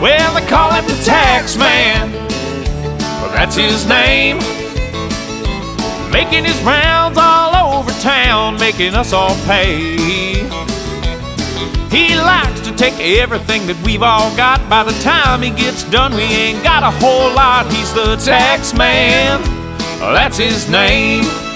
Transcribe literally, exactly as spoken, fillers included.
Well, they call him the tax man, well, that's his name. Making his rounds all over town, making us all pay. He likes to take everything that we've all got. By the time he gets done, we ain't got a whole lot. He's the tax man, well, that's his name.